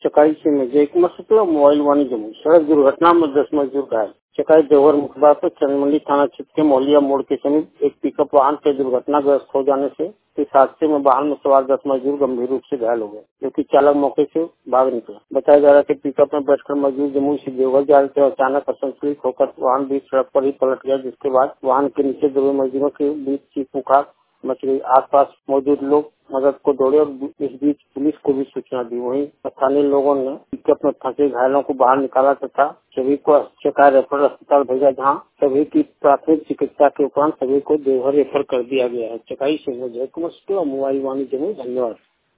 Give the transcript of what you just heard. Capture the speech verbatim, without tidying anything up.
चकाई से में जय कुमार शुक्ला मोबाइल वाणिज्य में सड़क दुर्घटना में दस मजदूर घायल। चकाई देवघर मुखबा पर चंदमंडी थाना क्षेत्र के मौलिया मोड़ के समीप एक पिकअप वाहन के दुर्घटनाग्रस्त हो जाने से इस हादसे में वाहन में सवार दस मजदूर गंभीर रूप से घायल हो गए, जबकि चालक मौके से भाग निकला। बताया जा रहा है कि पिकअप में बैठकर मजदूर जमुई से देवघर जा रहे थे। अचानक असंतुलित होकर वाहन बीच सड़क पर ही पलट गया, जिसके बाद वाहन के नीचे दबे मजदूरों के बीच चीख पुकार मच गई। आसपास मौजूद लोग मदद को दौड़े और इस बीच पुलिस को भी सूचना दी। वहीं स्थानीय लोगों ने पिकअप में फंसे घायलों को बाहर निकाला तथा सभी को चकाई रेफरल अस्पताल भेजा, जहां सभी की प्राथमिक चिकित्सा के उपरांत सभी को देवघर रेफर कर दिया गया है। चकाई से जय कुमार शुक्ला मोबाइल वाणिज्य में। धन्यवाद।